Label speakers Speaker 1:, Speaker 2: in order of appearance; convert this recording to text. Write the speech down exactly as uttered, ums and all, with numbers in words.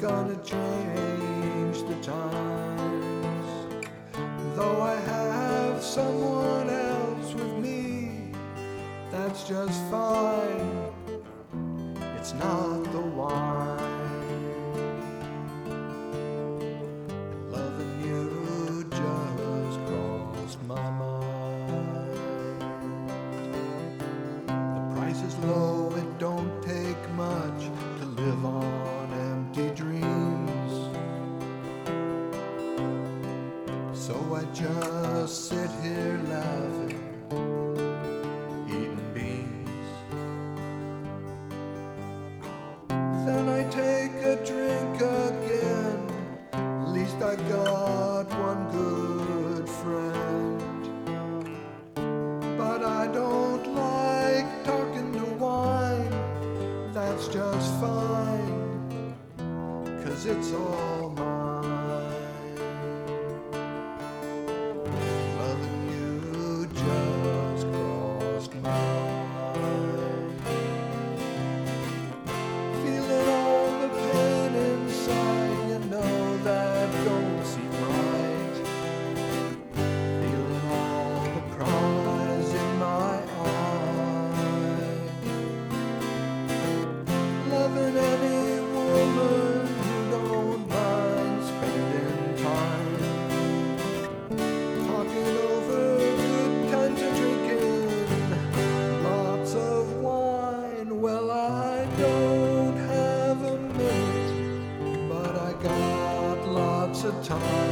Speaker 1: gonna change the times. Though I have someone else with me, that's just fine. It's not the wine. And loving you just crossed my mind. The price is low, it don't take much to live on empty dreams. So I just sit here laughing, eating beans. Then I take a drink again. At least I got one good friend. But I don't like talking to wine. That's just fine, 'cause it's all mine. Loving you just crossed my mind. Feeling all the pain inside, you know that don't seem right. Feeling all the cries in my eyes. Loving any woman who don't mind spending time talking over good times and drinking lots of wine. Well, I don't have a minute, but I got lots of time.